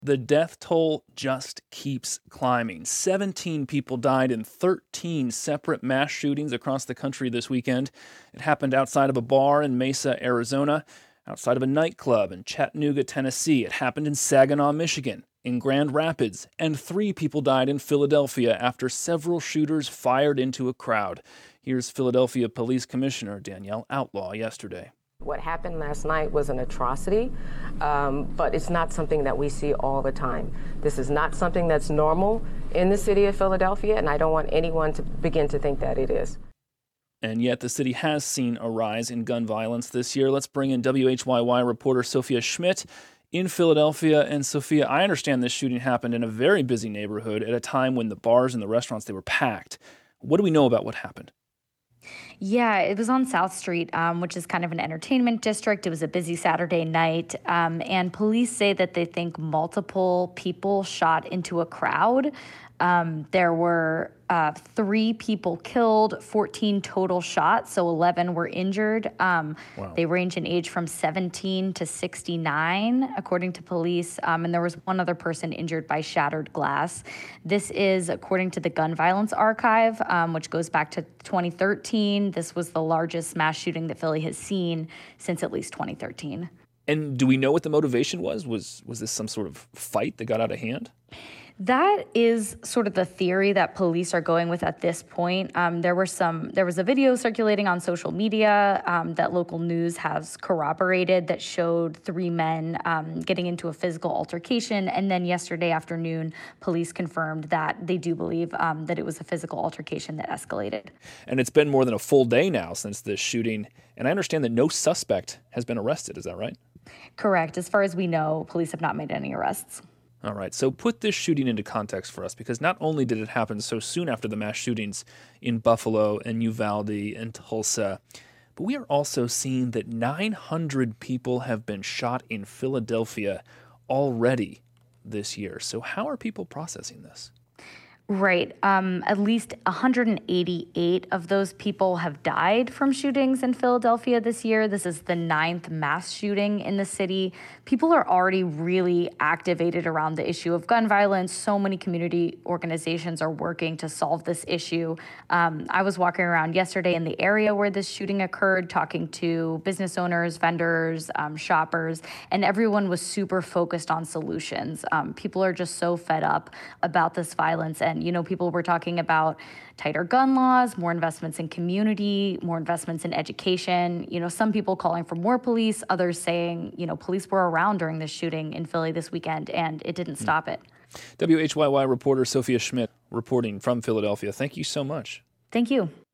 The death toll just keeps climbing. 17 people died in 13 separate mass shootings across the country this weekend. It happened outside of a bar in Mesa, Arizona, outside of a nightclub in Chattanooga, Tennessee. It happened in Saginaw, Michigan, in Grand Rapids, and 3 people died in Philadelphia after several shooters fired into a crowd. Here's Philadelphia Police Commissioner Danielle Outlaw yesterday. What happened last night was an atrocity, but it's not something that we see all the time. This is not something that's normal in the city of Philadelphia, and I don't want anyone to begin to think that it is. And yet the city has seen a rise in gun violence this year. Let's bring in WHYY reporter Sophia Schmidt in Philadelphia. And Sophia, I understand this shooting happened in a very busy neighborhood at a time when the bars and the restaurants, they were packed. What do we know about what happened? Yeah, it was on South Street, which is kind of an entertainment district. It was a busy Saturday night, and police say that they think multiple people shot into a crowd. There were 3 people killed, 14 total shot, so 11 were injured. Wow. They range in age from 17 to 69, according to police, and there was one other person injured by shattered glass. This is according to the Gun Violence Archive, which goes back to 2013. This was the largest mass shooting that Philly has seen since at least 2013. And do we know what the motivation was? Was this some sort of fight that got out of hand? That is sort of the theory that police are going with at this point. There was a video circulating on social media that local news has corroborated that showed 3 men getting into a physical altercation. And then yesterday afternoon, police confirmed that they do believe that it was a physical altercation that escalated. And it's been more than a full day now since this shooting. And I understand that no suspect has been arrested. Is that right? Correct. As far as we know, police have not made any arrests. All right, so put this shooting into context for us, because not only did it happen so soon after the mass shootings in Buffalo and Uvalde and Tulsa, but we are also seeing that 900 people have been shot in Philadelphia already this year. So how are people processing this? Right. At least 188 of those people have died from shootings in Philadelphia this year. This is the 9th mass shooting in the city. People are already really activated around the issue of gun violence. So many community organizations are working to solve this issue. I was walking around yesterday in the area where this shooting occurred, talking to business owners, vendors, shoppers, and everyone was super focused on solutions. People are just so fed up about this violence. And people were talking about tighter gun laws, more investments in community, more investments in education. Some people calling for more police, others saying, police were around during this shooting in Philly this weekend, and it didn't stop it. WHYY reporter Sophia Schmidt reporting from Philadelphia. Thank you so much. Thank you.